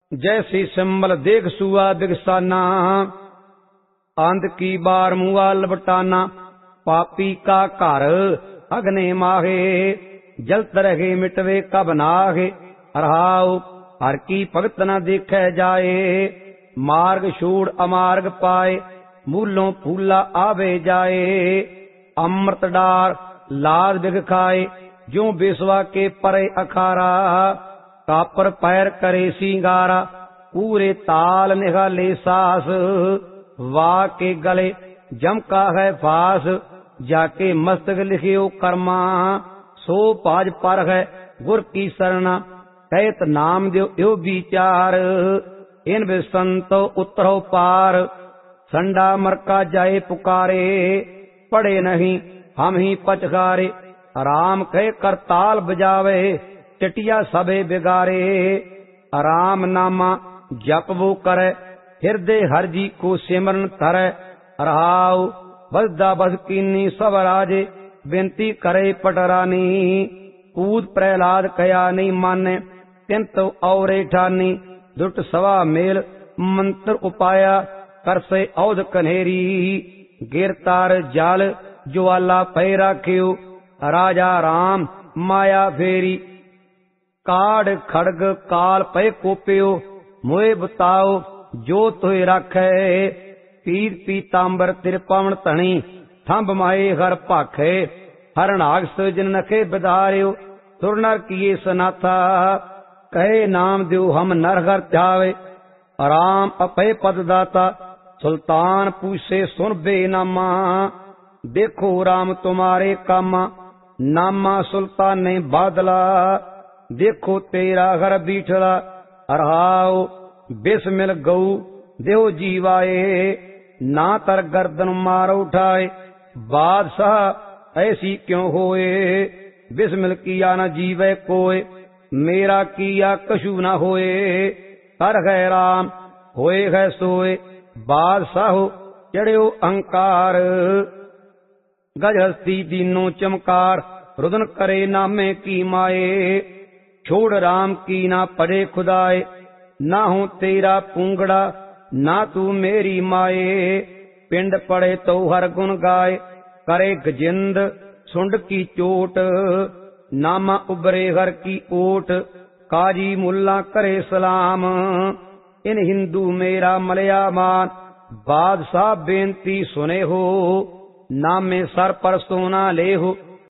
जैसी सिंबल देख सुआ बिगसाना, आंध की बार मुआ लबटाना। पापी का घर अग्नि माहे, जलत रहे मिटवे कब नाहे। रहाओ हर की भगत न देखे जाए, मार्ग छोड़ अमार्ग पाए। मूलों फूला आवे जाए, अमृत डार लाद बिग खाए। जो बेसवा के परे अखारा, कापर पैर करे सिंगारा। पूरे ताल निगाले सास, वाह के गले जमका है फास। जाके मस्तक लिखियो कर्मा, सो पाज पर है गुर की शरणा। कहत नाम दो यो विचार, इन संतो उतरो पार। संडा मरका जाए पुकारे, पड़े नहीं हम ही पचकारे। राम कह करताल बजावे, चटिया सबे बिगारे। राम नामा जप वो करे, हृदय हर जी को सिमरन धरे। रहाउ बसदा बस कीनी सब राजे, बेनती करे पटरानी। कूद प्रहलाद कया नहीं माने, तिंत और ठानी। दुट सवा मेल मंत्र उपाया, कर से औध कन्हेरी। गिरतार जाल ज्वाला पै राख्यो, राजा राम माया फेरी। काड़ खड़ग काल पै कोप्यो, मोए बताओ जो तोय राखे। पीर पीतांबर तिरपावन धनी, थंब माए हर भाखे। हरनाग सजन नखे बिधार्यो, सुर नर किए सनाथा। कहे नाम द्यो हम नर घर ध्यावे, राम अपय पद दाता। सुल्तान पूछे सुन बेनामा, देखो राम तुम्हारे कामा। नामा सुल्तान ने बादला, देखो तेरा घर बीठला। रहाओ बिस्मिल गऊ देव जीवाए, ना तर गर्दन मार उठाए। बादशाह ऐसी क्यों होए, बिस्मिल किया न जीवे कोय। मेरा किया कछु न होए, कर है राम होए है सोए। बादशाह चढ़्यो अहंकार, गजहस्ती दीनों चमकार। रुदन करे नामे की माए, छोड़ राम की ना पड़े खुदाए। ना हूं तेरा पूंगड़ा ना तू मेरी माए, पिंड पड़े तो हर गुण गाए। करे गजिंद सुंड की चोट, नामा उबरे हर की ओट। काजी मुल्ला करे सलाम, इन हिंदू मेरा मलया मान। बादशाह बेनती सुने हो, नामे सर पर सोना ले हो।